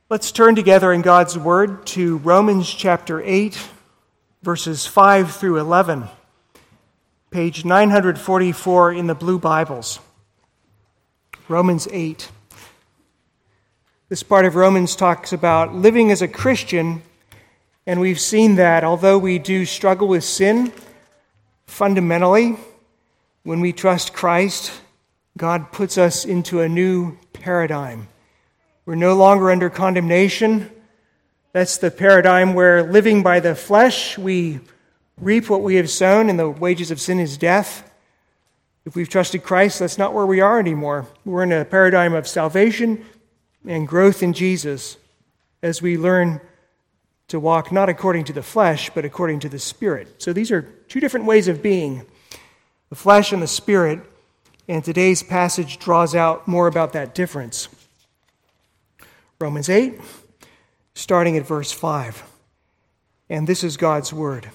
Let's turn together in God's Word to Romans chapter 8, verses 5 through 11, page 944 in the Blue Bibles. Romans 8. This part of Romans talks about living as a Christian, and we've seen that although we do struggle with sin, fundamentally, when we trust Christ, God puts us into a new paradigm. We're no longer under condemnation. That's the paradigm where living by the flesh, we reap what we have sown, and the wages of sin is death. If we've trusted Christ, that's not where we are anymore. We're in a paradigm of salvation and growth in Jesus as we learn to walk not according to the flesh, but according to the Spirit. So these are two different ways of being, the flesh and the Spirit, and today's passage draws out more about that difference. Romans 8, starting at verse 5. And this is God's word.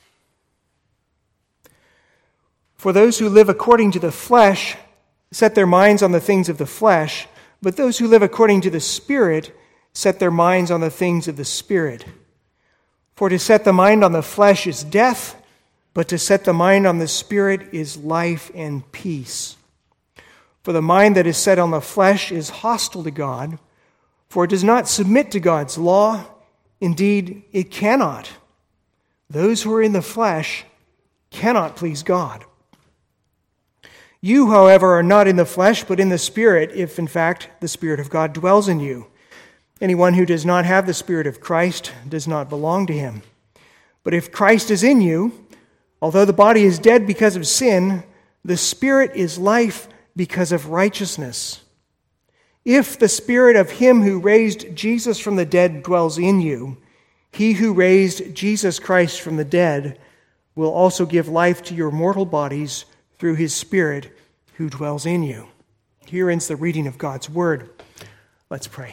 For those who live according to the flesh set their minds on the things of the flesh, but those who live according to the Spirit set their minds on the things of the Spirit. For to set the mind on the flesh is death, but to set the mind on the Spirit is life and peace. For the mind that is set on the flesh is hostile to God, for it does not submit to God's law. Indeed, it cannot. Those who are in the flesh cannot please God. You, however, are not in the flesh, but in the Spirit, if in fact the Spirit of God dwells in you. Anyone who does not have the Spirit of Christ does not belong to him. But if Christ is in you, although the body is dead because of sin, the Spirit is life because of righteousness. If the Spirit of him who raised Jesus from the dead dwells in you, he who raised Jesus Christ from the dead will also give life to your mortal bodies through his Spirit who dwells in you. Here ends the reading of God's word. Let's pray.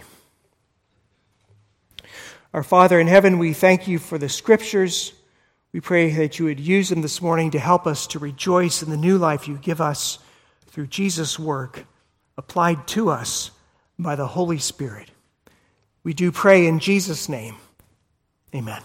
Our Father in heaven, we thank you for the Scriptures. We pray that you would use them this morning to help us to rejoice in the new life you give us through Jesus' work applied to us by the Holy Spirit. We do pray in Jesus' name. Amen.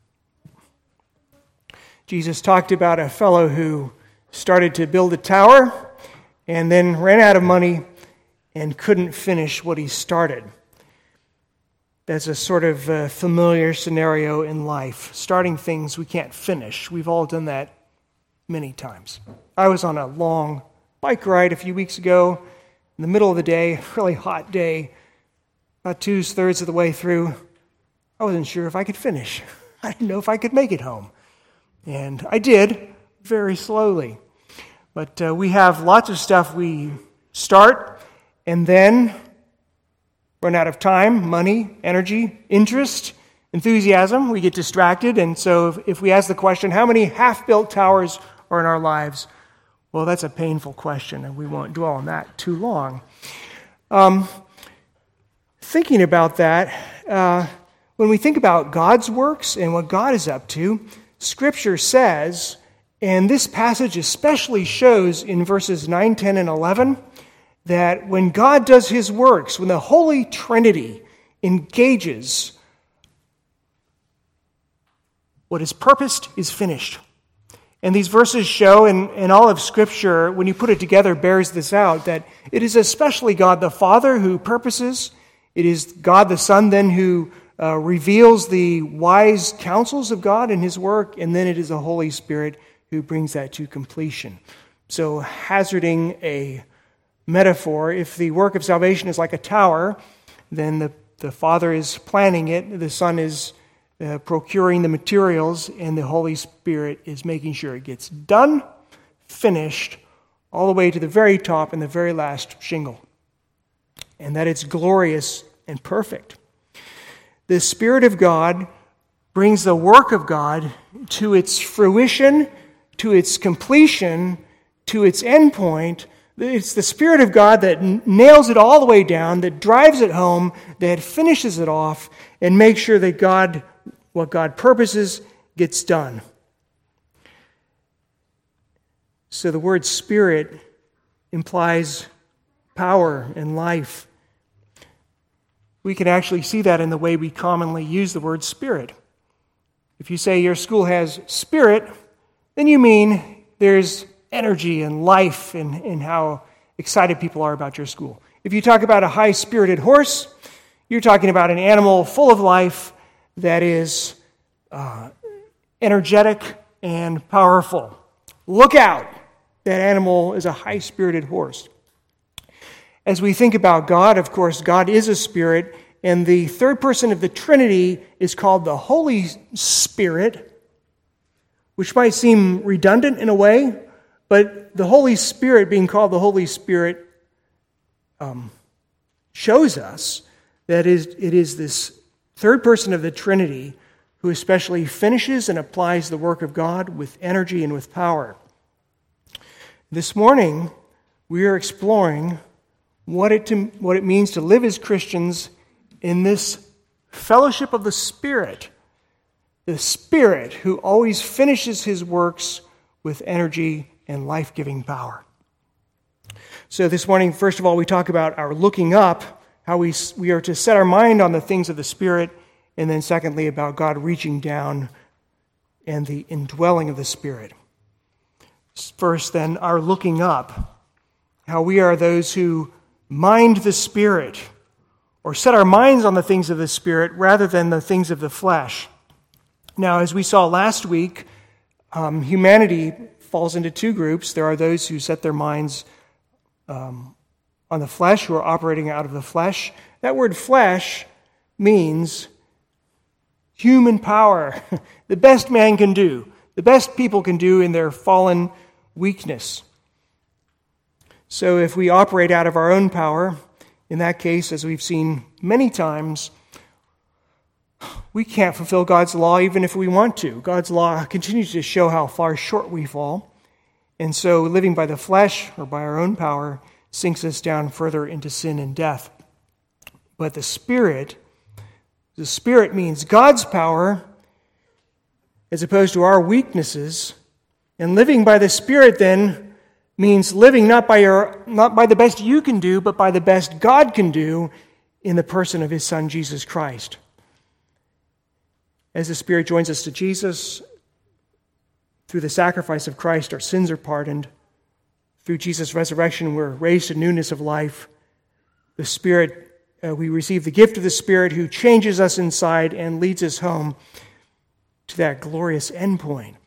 Jesus talked about a fellow who started to build a tower and then ran out of money and couldn't finish what he started. That's a sort of familiar scenario in life. Starting things we can't finish. We've all done that many times. I was on a long bike ride a few weeks ago in the middle of the day, a really hot day, about 2/3 of the way through. I wasn't sure if I could finish. I didn't know if I could make it home. And I did, very slowly. But we have lots of stuff we start and then run out of time, money, energy, interest, enthusiasm. We get distracted. And so if we ask the question, how many half-built towers are in our lives? Well, that's a painful question, and we won't dwell on that too long. Thinking about that, when we think about God's works and what God is up to, Scripture says, and this passage especially shows in verses 9, 10, and 11, that when God does his works, when the Holy Trinity engages, what is purposed is finished. And these verses show, and all of Scripture, when you put it together, bears this out, that it is especially God the Father who purposes. It is God the Son then who reveals the wise counsels of God in his work, and then it is the Holy Spirit who brings that to completion. So hazarding a metaphor, if the work of salvation is like a tower, then the Father is planning it, the Son is procuring the materials, and the Holy Spirit is making sure it gets done, finished, all the way to the very top and the very last shingle, and that it's glorious and perfect. The Spirit of God brings the work of God to its fruition, to its completion, to its end point. It's the Spirit of God that nails it all the way down, that drives it home, that finishes it off, and makes sure that what God purposes gets done. So the word Spirit implies power and life. we can actually see that in the way we commonly use the word spirit. If you say your school has spirit, then you mean there's energy and life in how excited people are about your school. If you talk about a high-spirited horse, you're talking about an animal full of life that is energetic and powerful. Look out! That animal is a high-spirited horse. As we think about God, of course, God is a spirit, and the third person of the Trinity is called the Holy Spirit, which might seem redundant in a way, but the Holy Spirit being called the Holy Spirit shows us that it is this third person of the Trinity who especially finishes and applies the work of God with energy and with power. This morning, we are exploring what it means to live as Christians in this fellowship of the Spirit who always finishes his works with energy and life-giving power. So this morning, first of all, we talk about our looking up, how we are to set our mind on the things of the Spirit, and then secondly, about God reaching down and the indwelling of the Spirit. First, then, our looking up, how we are those who mind the Spirit, or set our minds on the things of the Spirit rather than the things of the flesh. Now, as we saw last week, humanity falls into two groups. There are those who set their minds on the flesh, who are operating out of the flesh. That word flesh means human power, the best man can do, the best people can do in their fallen weakness. So if we operate out of our own power, in that case, as we've seen many times, we can't fulfill God's law even if we want to. God's law continues to show how far short we fall. And so living by the flesh or by our own power sinks us down further into sin and death. But the Spirit means God's power as opposed to our weaknesses. And living by the Spirit then means living not by the best you can do, but by the best God can do in the person of his Son, Jesus Christ. As the Spirit joins us to Jesus, through the sacrifice of Christ, our sins are pardoned. Through Jesus' resurrection, we're raised to newness of life. The Spirit, we receive the gift of the Spirit who changes us inside and leads us home to that glorious endpoint.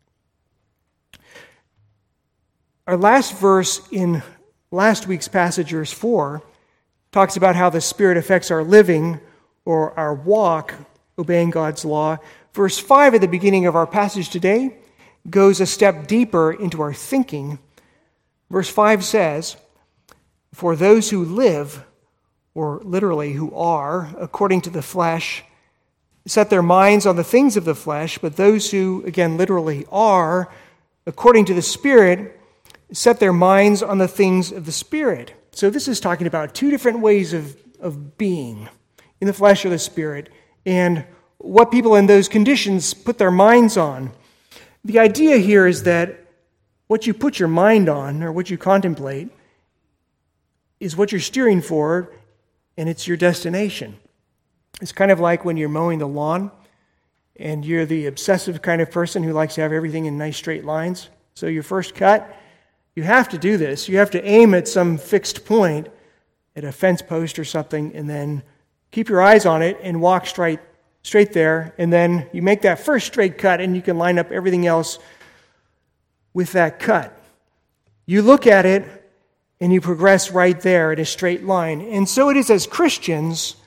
Our last verse in last week's passage, verse 4, talks about how the Spirit affects our living or our walk, obeying God's law. Verse 5 at the beginning of our passage today goes a step deeper into our thinking. Verse 5 says, "For those who live," or literally who are, "according to the flesh, set their minds on the things of the flesh, but those who," again literally, "are, according to the Spirit, set their minds on the things of the Spirit." So this is talking about two different ways of being, in the flesh or the Spirit, and what people in those conditions put their minds on. The idea here is that what you put your mind on, or what you contemplate, is what you're steering for, and it's your destination. It's kind of like when you're mowing the lawn, and you're the obsessive kind of person who likes to have everything in nice straight lines. So your first cut, you have to do this. You have to aim at some fixed point, at a fence post or something, and then keep your eyes on it and walk straight there. And then you make that first straight cut, and you can line up everything else with that cut. You look at it, and you progress right there in a straight line. And so it is as Christians.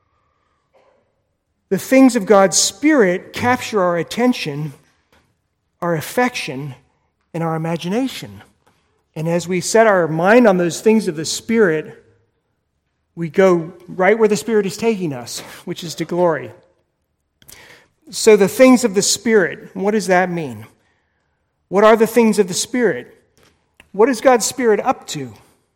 The things of God's Spirit capture our attention, our affection, and our imagination. And as we set our mind on those things of the Spirit, we go right where the Spirit is taking us, which is to glory. So the things of the Spirit, what does that mean? What are the things of the Spirit? What is God's Spirit up to?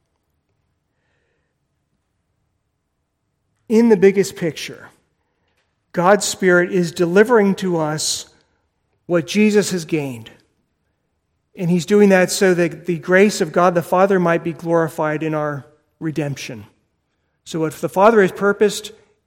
In the biggest picture, God's Spirit is delivering to us what Jesus has gained. And he's doing that so that the grace of God the Father might be glorified in our redemption. So what the Father has purposed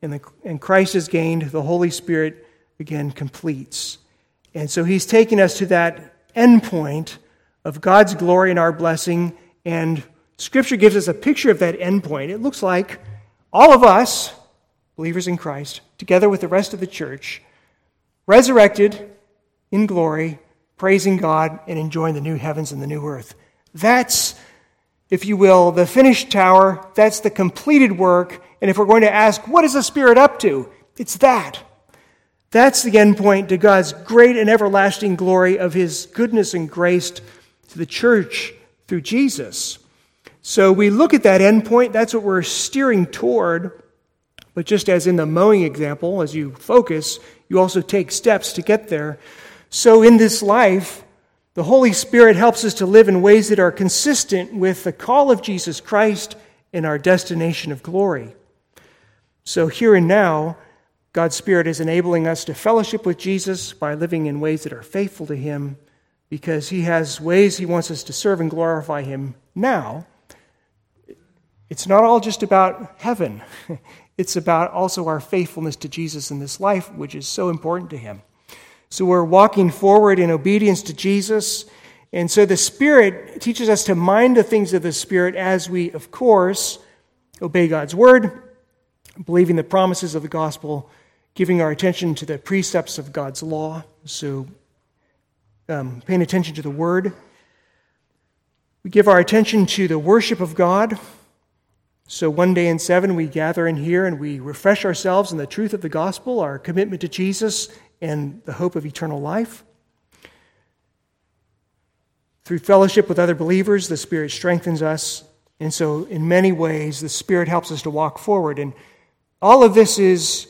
and Christ is gained, the Holy Spirit again completes. And so he's taking us to that end point of God's glory and our blessing, and Scripture gives us a picture of that end point. It looks like all of us, believers in Christ, together with the rest of the church, resurrected in glory, praising God and enjoying the new heavens and the new earth. That's, if you will, the finished tower. That's the completed work. And if we're going to ask, what is the Spirit up to? It's that. That's the end point to God's great and everlasting glory of His goodness and grace to the church through Jesus. So we look at that end point. That's what we're steering toward. But just as in the mowing example, as you focus, you also take steps to get there. So in this life, the Holy Spirit helps us to live in ways that are consistent with the call of Jesus Christ and our destination of glory. So here and now, God's Spirit is enabling us to fellowship with Jesus by living in ways that are faithful to Him, because He has ways He wants us to serve and glorify Him now. It's not all just about heaven. It's about also our faithfulness to Jesus in this life, which is so important to Him. So we're walking forward in obedience to Jesus. And so the Spirit teaches us to mind the things of the Spirit as we, of course, obey God's Word, believing the promises of the gospel, giving our attention to the precepts of God's law. So paying attention to the Word. We give our attention to the worship of God. So one day in 7, we gather in here and we refresh ourselves in the truth of the gospel, our commitment to Jesus, and the hope of eternal life. Through fellowship with other believers, the Spirit strengthens us. And so in many ways, the Spirit helps us to walk forward. And all of this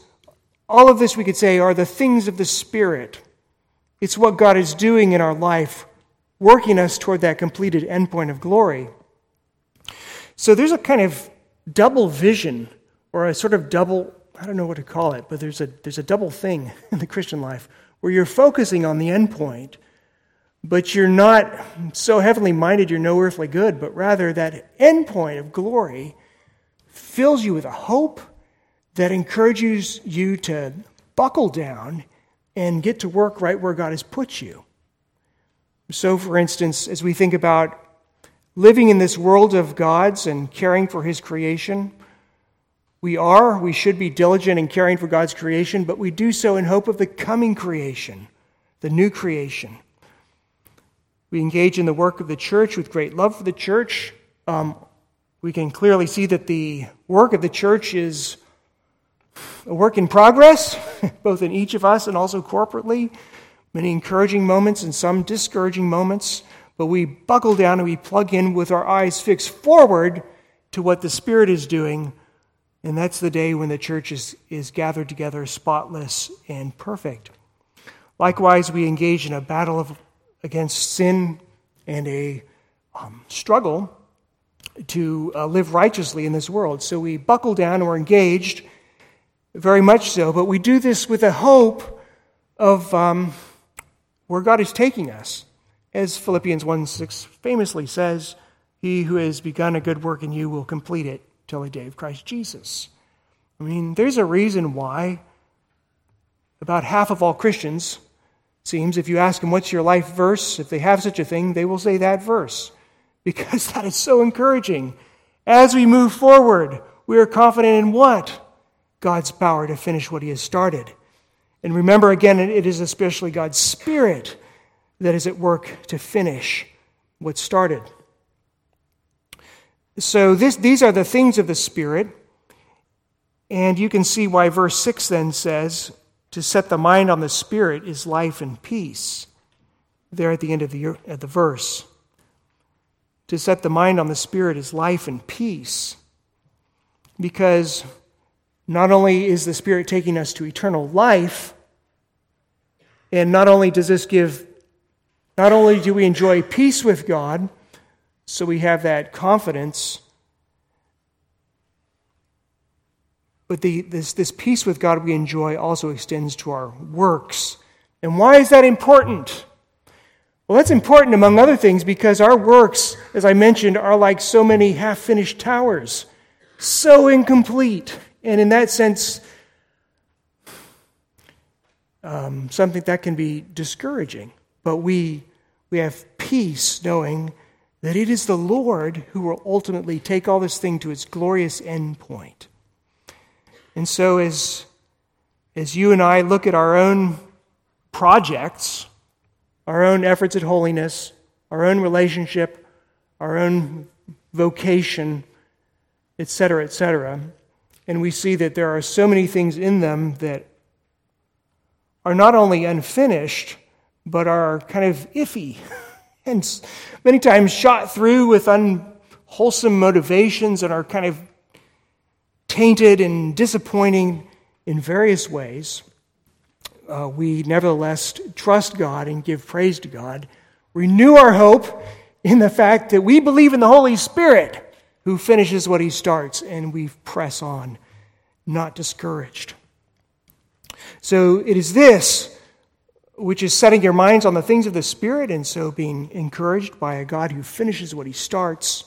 we could say are the things of the Spirit. It's what God is doing in our life, working us toward that completed endpoint of glory. So there's a kind of double vision, or a sort of double, I don't know what to call it, but there's a double thing in the Christian life where you're focusing on the endpoint, but you're not so heavenly minded you're no earthly good, but rather that endpoint of glory fills you with a hope that encourages you to buckle down and get to work right where God has put you. So, for instance, as we think about living in this world of God's and caring for His creation, we should be diligent in caring for God's creation, but we do so in hope of the coming creation, the new creation. We engage in the work of the church with great love for the church. We can clearly see that the work of the church is a work in progress, both in each of us and also corporately. Many encouraging moments and some discouraging moments, but we buckle down and we plug in with our eyes fixed forward to what the Spirit is doing, and that's the day when the church is gathered together spotless and perfect. Likewise, we engage in a battle against sin and a struggle to live righteously in this world. So we buckle down and we're engaged, very much so, but we do this with a hope of where God is taking us. As Philippians 1:6 famously says, "He who has begun a good work in you will complete it till the day of Christ Jesus." I mean, there's a reason why about half of all Christians, seems, if you ask them what's your life verse, if they have such a thing, they will say that verse, because that is so encouraging. As we move forward, we are confident in what? God's power to finish what He has started. And remember, again, it is especially God's Spirit that is at work to finish what started. So these are the things of the Spirit, and you can see why verse 6 then says, to set the mind on the Spirit is life and peace. There at the end of the verse. To set the mind on the Spirit is life and peace. Because not only is the Spirit taking us to eternal life, and not only do we enjoy peace with God, so we have that confidence, but this peace with God we enjoy also extends to our works. And why is that important? Well, that's important, among other things, because our works, as I mentioned, are like so many half-finished towers, so incomplete. And in that sense, something that can be discouraging. But we have peace knowing that it is the Lord who will ultimately take all this thing to its glorious end point. And so as you and I look at our own projects, our own efforts at holiness, our own relationship, our own vocation, etc., and we see that there are so many things in them that are not only unfinished, but are kind of iffy, and many times shot through with unwholesome motivations and are kind of tainted and disappointing in various ways. We nevertheless trust God and give praise to God. Renew our hope in the fact that we believe in the Holy Spirit who finishes what he starts, and we press on, not discouraged. So it is this which is setting your minds on the things of the Spirit, and so being encouraged by a God who finishes what he starts.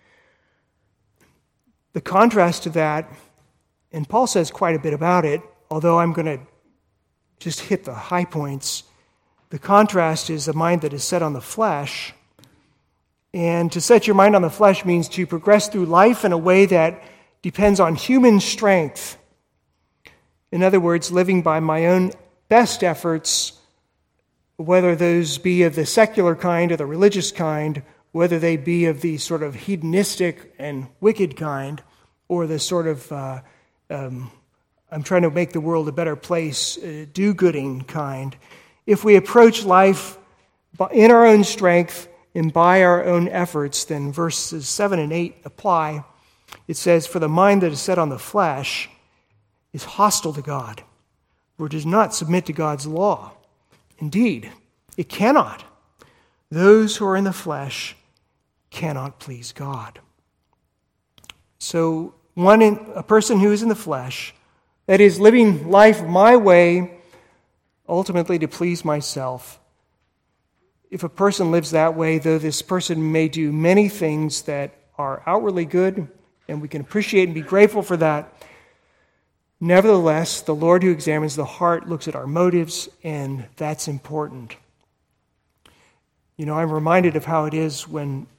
The contrast to that, and Paul says quite a bit about it, although I'm going to just hit the high points. The contrast is a mind that is set on the flesh. And to set your mind on the flesh means to progress through life in a way that depends on human strength. In other words, living by my own best efforts, whether those be of the secular kind or the religious kind, whether they be of the sort of hedonistic and wicked kind, or the sort of, I'm trying to make the world a better place, do-gooding kind. If we approach life in our own strength and by our own efforts, then verses 7 and 8 apply. It says, "For the mind that is set on the flesh is hostile to God, for it does not submit to God's law. Indeed, it cannot. Those who are in the flesh cannot please God." So a person who is in the flesh, that is, living life my way, ultimately to please myself. If a person lives that way, though this person may do many things that are outwardly good, and we can appreciate and be grateful for that, nevertheless, the Lord who examines the heart looks at our motives, and that's important. You know, I'm reminded of how it is when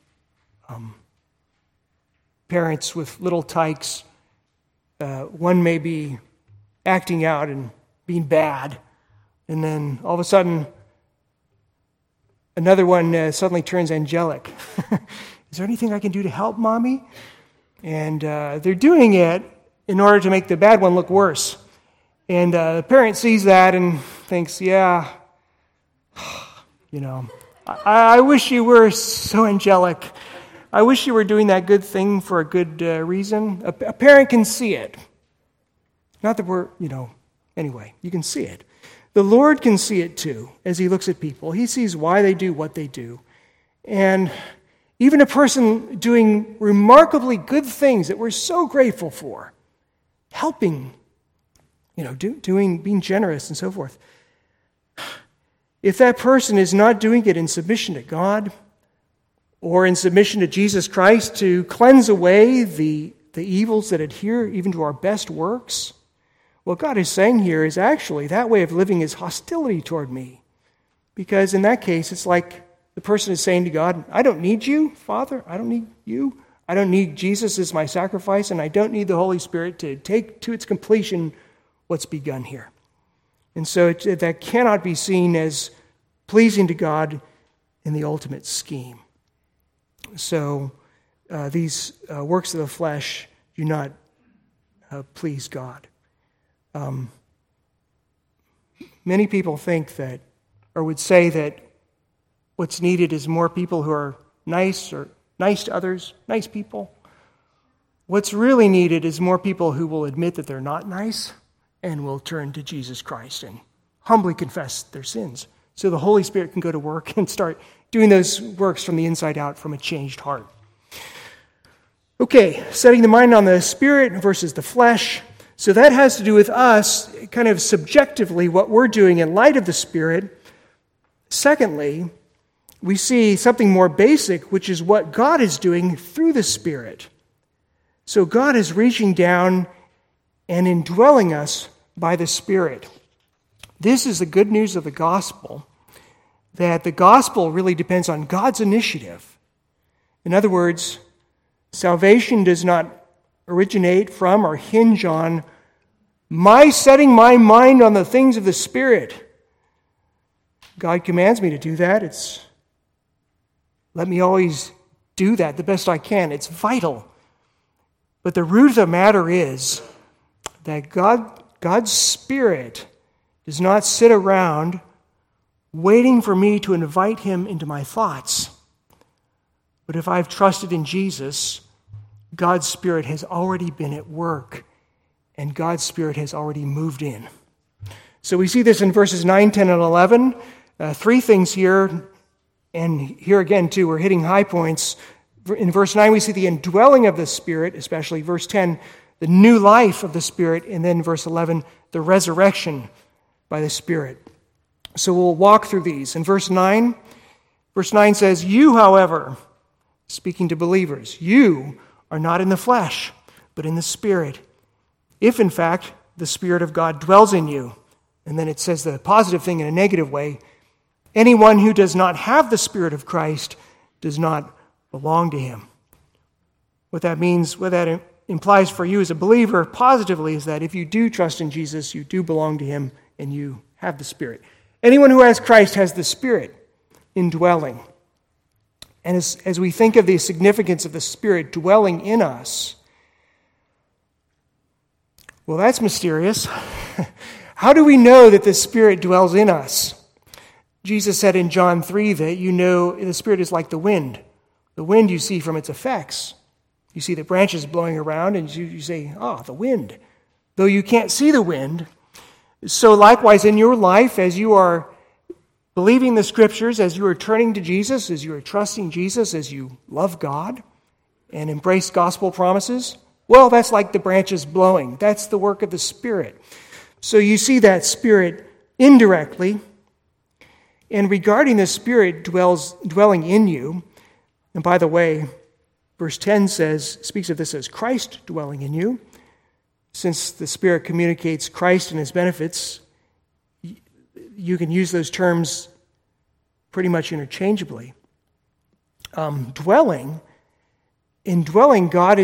parents with little tykes, one may be acting out and being bad, and then all of a sudden, another one suddenly turns angelic. Is there anything I can do to help, Mommy? And they're doing it in order to make the bad one look worse. And the parent sees that and thinks, yeah, you know, I wish you were so angelic. I wish you were doing that good thing for a good reason. A parent can see it. Not that we're, anyway, you can see it. The Lord can see it too as he looks at people. He sees why they do what they do. And even a person doing remarkably good things that we're so grateful for, helping, being generous and so forth. If that person is not doing it in submission to God or in submission to Jesus Christ to cleanse away the evils that adhere even to our best works, what God is saying here is actually that way of living is hostility toward me. Because in that case, it's like the person is saying to God, I don't need you, Father. I don't need you. I don't need Jesus as my sacrifice, and I don't need the Holy Spirit to take to its completion what's begun here. And so that cannot be seen as pleasing to God in the ultimate scheme. So these works of the flesh do not please God. Many people think that, or would say that what's needed is more people who are nice or nice to others, nice people. What's really needed is more people who will admit that they're not nice and will turn to Jesus Christ and humbly confess their sins so the Holy Spirit can go to work and start doing those works from the inside out from a changed heart. Okay, setting the mind on the Spirit versus the flesh. So that has to do with us, kind of subjectively, what we're doing in light of the Spirit. Secondly, we see something more basic, which is what God is doing through the Spirit. So God is reaching down and indwelling us by the Spirit. This is the good news of the gospel, that the gospel really depends on God's initiative. In other words, salvation does not originate from or hinge on my setting my mind on the things of the Spirit. God commands me to do that. Let me always do that the best I can. It's vital. But the root of the matter is that God's Spirit does not sit around waiting for me to invite Him into my thoughts. But if I've trusted in Jesus, God's Spirit has already been at work, and God's Spirit has already moved in. So we see this in verses 9, 10, and 11. Three things here, and here again, too, we're hitting high points. In verse 9, we see the indwelling of the Spirit, especially. Verse 10, the new life of the Spirit. And then verse 11, the resurrection by the Spirit. So we'll walk through these. In verse 9 says, "You, however," speaking to believers, "you are not in the flesh, but in the Spirit, if in fact the Spirit of God dwells in you." And then it says the positive thing in a negative way. "Anyone who does not have the Spirit of Christ does not belong to Him." What that means, what that implies for you as a believer positively is that if you do trust in Jesus, you do belong to Him and you have the Spirit. Anyone who has Christ has the Spirit indwelling. And as we think of the significance of the Spirit dwelling in us, well, that's mysterious. How do we know that the Spirit dwells in us? Jesus said in John 3 that you know the Spirit is like the wind. The wind you see from its effects. You see the branches blowing around and you say, the wind. Though you can't see the wind. So likewise in your life, as you are believing the Scriptures, as you are turning to Jesus, as you are trusting Jesus, as you love God and embrace gospel promises, well, that's like the branches blowing. That's the work of the Spirit. So you see that Spirit indirectly. And regarding the Spirit dwelling in you, and by the way, verse 10 speaks of this as Christ dwelling in you. Since the Spirit communicates Christ and His benefits, you can use those terms pretty much interchangeably. Dwelling, God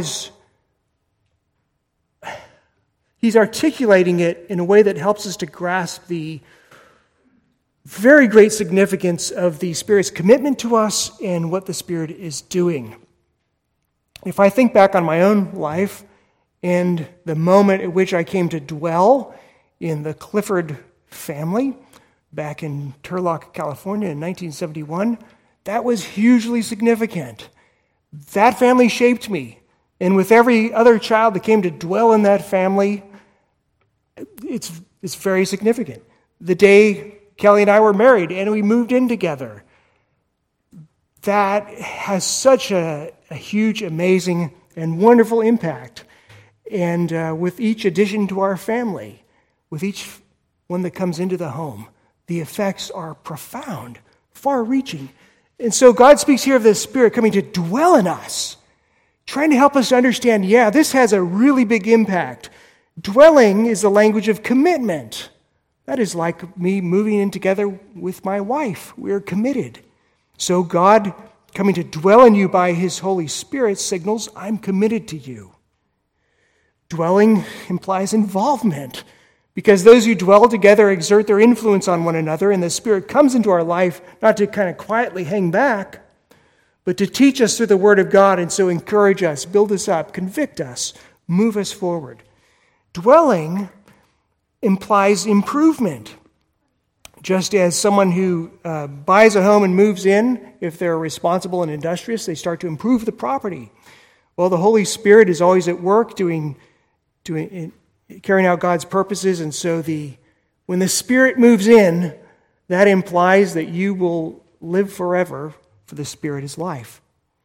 He's articulating it in a way that helps us to grasp the very great significance of the Spirit's commitment to us and what the Spirit is doing. If I think back on my own life and the moment at which I came to dwell in the Clifford family back in Turlock, California in 1971, that was hugely significant. That family shaped me. And with every other child that came to dwell in that family, it's very significant. The day Kelly and I were married and we moved in together, that has such a huge, amazing, and wonderful impact. And with each addition to our family, with each one that comes into the home, the effects are profound, far-reaching. And so God speaks here of the Spirit coming to dwell in us, trying to help us to understand, this has a really big impact. Dwelling is the language of commitment. That is like me moving in together with my wife. We are committed. So God coming to dwell in you by His Holy Spirit signals, I'm committed to you. Dwelling implies involvement, because those who dwell together exert their influence on one another, and the Spirit comes into our life not to kind of quietly hang back, but to teach us through the Word of God, and so encourage us, build us up, convict us, move us forward. Dwelling implies improvement. Just as someone who buys a home and moves in, if they're responsible and industrious, they start to improve the property. Well, the Holy Spirit is always at work doing carrying out God's purposes, and so when the Spirit moves in, that implies that you will live forever, for the Spirit is life.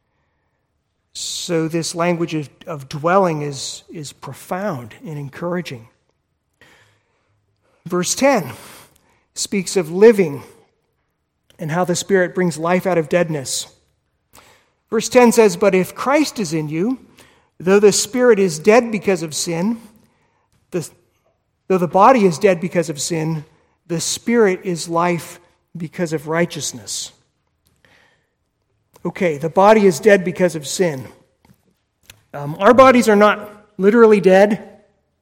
So this language of dwelling is profound and encouraging. Verse 10 speaks of living and how the Spirit brings life out of deadness. Verse 10 says, "But if Christ is in you, though the Spirit is dead because of sin, though the body is dead because of sin, the Spirit is life because of righteousness. Okay, the body is dead because of sin. Our bodies are not literally dead.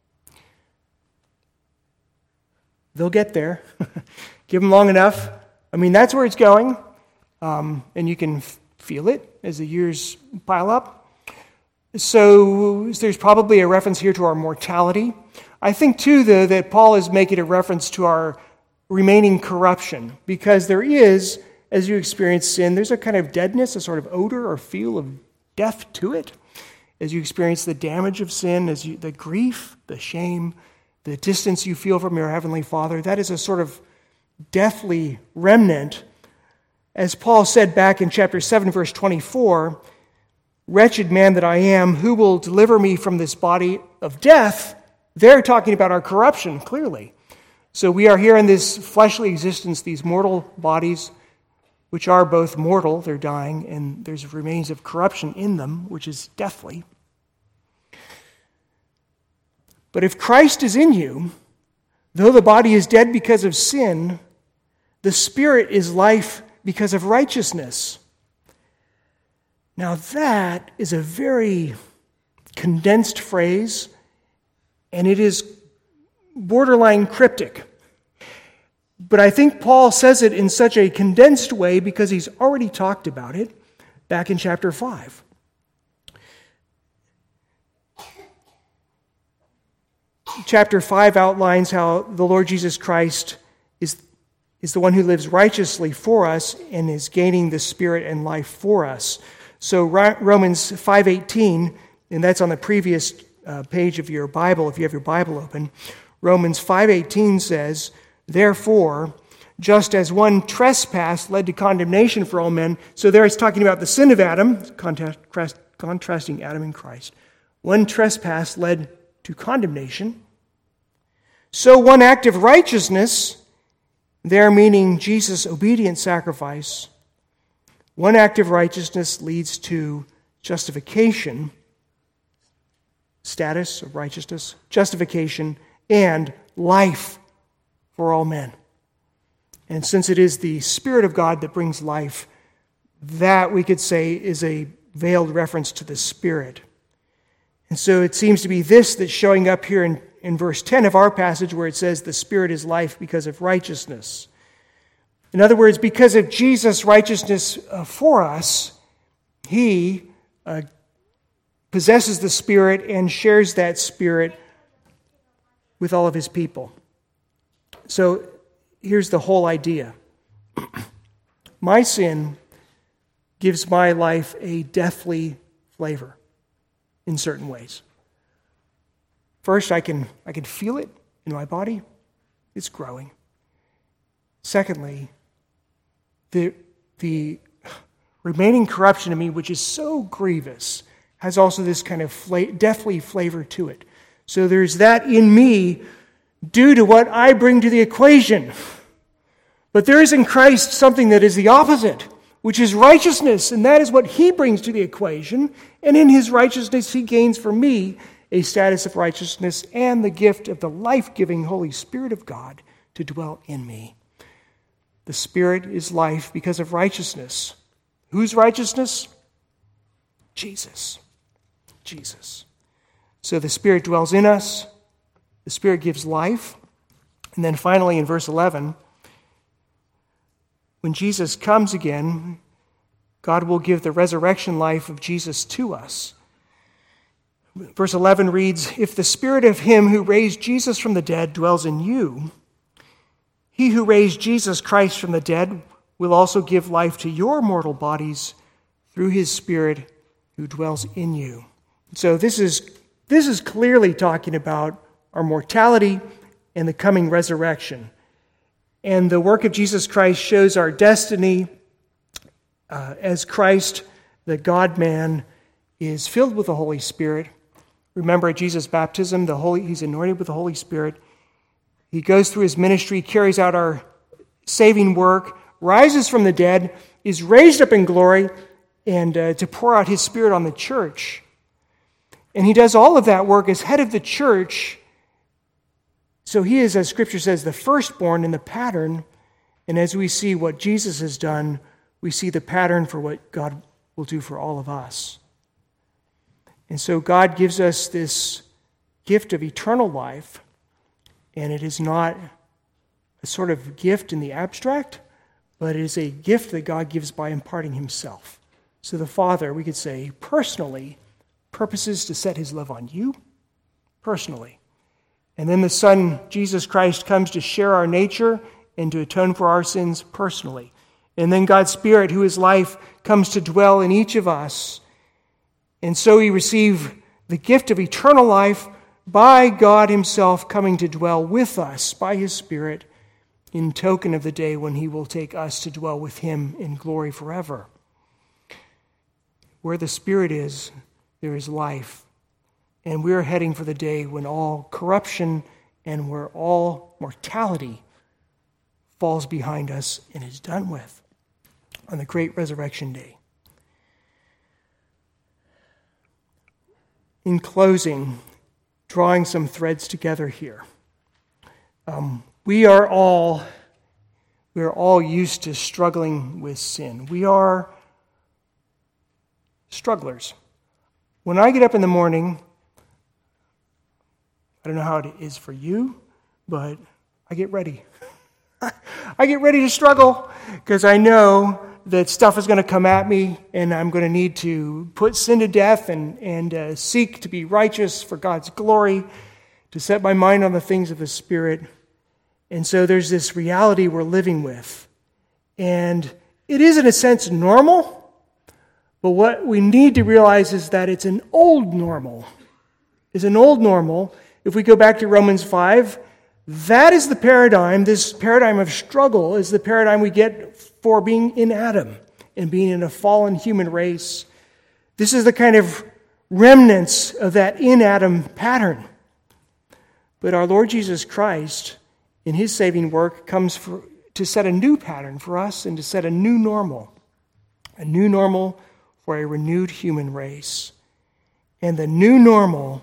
They'll get there. Give them long enough. I mean, that's where it's going. And you can feel it as the years pile up. So there's probably a reference here to our mortality. I think, too, though, that Paul is making a reference to our remaining corruption, because there is, as you experience sin, there's a kind of deadness, a sort of odor or feel of death to it. As you experience the damage of sin, the grief, the shame, the distance you feel from your Heavenly Father, that is a sort of deathly remnant. As Paul said back in chapter 7, verse 24, "Wretched man that I am, who will deliver me from this body of death?" They're talking about our corruption, clearly. So we are here in this fleshly existence, these mortal bodies, which are both mortal, they're dying, and there's remains of corruption in them, which is deathly. But if Christ is in you, though the body is dead because of sin, the Spirit is life because of righteousness. Now that is a very condensed phrase, and it is borderline cryptic. But I think Paul says it in such a condensed way because he's already talked about it back in chapter 5. Chapter 5 outlines how the Lord Jesus Christ is the one who lives righteously for us and is gaining the Spirit and life for us. So Romans 5:18, and that's on the previous page of your Bible, if you have your Bible open, Romans 5:18 says, "Therefore, just as one trespass led to condemnation for all men," so there it's talking about the sin of Adam, contrasting Adam and Christ. One trespass led to condemnation. "So one act of righteousness," there meaning Jesus' obedient sacrifice, "one act of righteousness leads to justification," status of righteousness, justification, and life for all men. And since it is the Spirit of God that brings life, that we could say is a veiled reference to the Spirit. And so it seems to be this that's showing up here in verse 10 of our passage where it says the Spirit is life because of righteousness. In other words, because of Jesus' righteousness for us, He possesses the Spirit and shares that Spirit with all of His people. So here's the whole idea. My sin gives my life a deathly flavor in certain ways. First, I can feel it in my body. It's growing. Secondly, the remaining corruption in me, which is so grievous, has also this kind of deathly flavor to it. So there's that in me due to what I bring to the equation. But there is in Christ something that is the opposite, which is righteousness, and that is what He brings to the equation. And in His righteousness, He gains for me a status of righteousness and the gift of the life-giving Holy Spirit of God to dwell in me. The Spirit is life because of righteousness. Whose righteousness? Jesus. Jesus. So the Spirit dwells in us. The Spirit gives life. And then finally in verse 11, when Jesus comes again, God will give the resurrection life of Jesus to us. Verse 11 reads, "If the Spirit of Him who raised Jesus from the dead dwells in you, He who raised Jesus Christ from the dead will also give life to your mortal bodies through His Spirit who dwells in you." So this is clearly talking about our mortality and the coming resurrection. And the work of Jesus Christ shows our destiny as Christ, the God-man, is filled with the Holy Spirit. Remember at Jesus' baptism, He's anointed with the Holy Spirit. He goes through His ministry, carries out our saving work, rises from the dead, is raised up in glory, and to pour out His Spirit on the church. And He does all of that work as head of the church So he is, as Scripture says, the firstborn in the pattern. And as we see what Jesus has done, we see the pattern for what God will do for all of us. And so God gives us this gift of eternal life, and it is not a sort of gift in the abstract, but it is a gift that God gives by imparting himself. So the Father, we could say, personally purposes to set his love on you, personally. And then the Son, Jesus Christ, comes to share our nature and to atone for our sins personally. And then God's Spirit, who is life, comes to dwell in each of us. And so we receive the gift of eternal life by God himself coming to dwell with us by his Spirit in token of the day when he will take us to dwell with him in glory forever. Where the Spirit is, there is life. And we're heading for the day when all corruption and where all mortality falls behind us and is done with on the great resurrection day. In closing, drawing some threads together here. We are all used to struggling with sin. We are strugglers. When I get up in the morning, I don't know how it is for you, but I get ready. I get ready to struggle because I know that stuff is going to come at me and I'm going to need to put sin to death and seek to be righteous for God's glory, to set my mind on the things of the Spirit. And so there's this reality we're living with. And it is, in a sense, normal, but what we need to realize is that it's an old normal. It's an old normal. If we go back to Romans 5, that is the paradigm. This paradigm of struggle is the paradigm we get for being in Adam and being in a fallen human race. This is the kind of remnants of that in Adam pattern. But our Lord Jesus Christ, in his saving work, comes to set a new pattern for us and to set a new normal for a renewed human race. And the new normal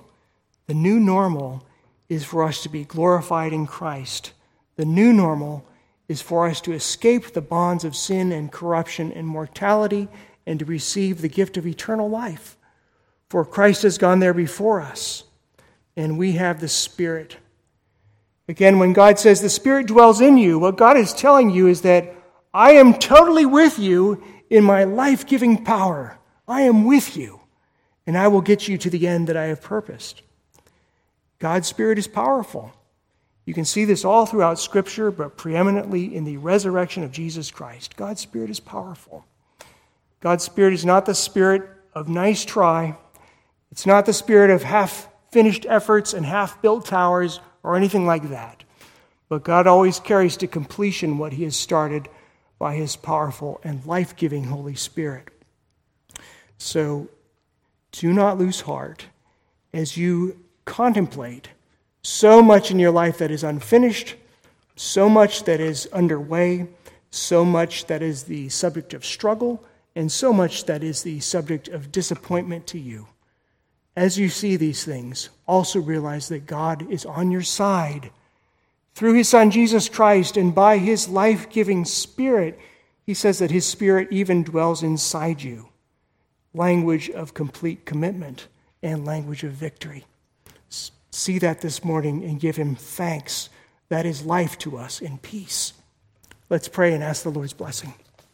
is for us to be glorified in Christ. The new normal is for us to escape the bonds of sin and corruption and mortality and to receive the gift of eternal life. For Christ has gone there before us, and we have the Spirit. Again, when God says the Spirit dwells in you, what God is telling you is that I am totally with you in my life-giving power. I am with you, and I will get you to the end that I have purposed. God's Spirit is powerful. You can see this all throughout Scripture, but preeminently in the resurrection of Jesus Christ. God's Spirit is powerful. God's Spirit is not the spirit of nice try. It's not the spirit of half-finished efforts and half-built towers or anything like that. But God always carries to completion what he has started by his powerful and life-giving Holy Spirit. So do not lose heart as you contemplate so much in your life that is unfinished, so much that is underway, so much that is the subject of struggle, and so much that is the subject of disappointment to you. As you see these things, also realize that God is on your side. Through his Son, Jesus Christ, and by his life-giving Spirit, he says that his Spirit even dwells inside you. Language of complete commitment and language of victory. See that this morning and give him thanks. That is life to us in peace. Let's pray and ask the Lord's blessing.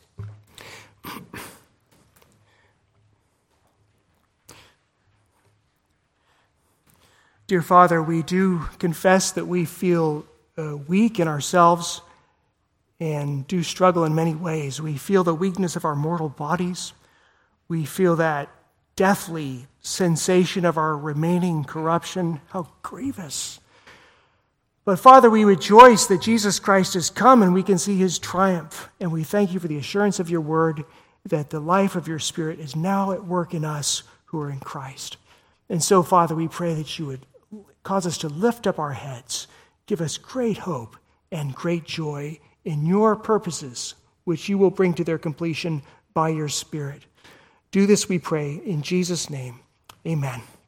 Dear Father, we do confess that we feel weak in ourselves and do struggle in many ways. We feel the weakness of our mortal bodies. We feel that deathly sensation of our remaining corruption. How grievous. But Father, we rejoice that Jesus Christ has come and we can see his triumph. And we thank you for the assurance of your word that the life of your Spirit is now at work in us who are in Christ. And so, Father, we pray that you would cause us to lift up our heads, give us great hope and great joy in your purposes, which you will bring to their completion by your Spirit. Do this, we pray, in Jesus' name. Amen.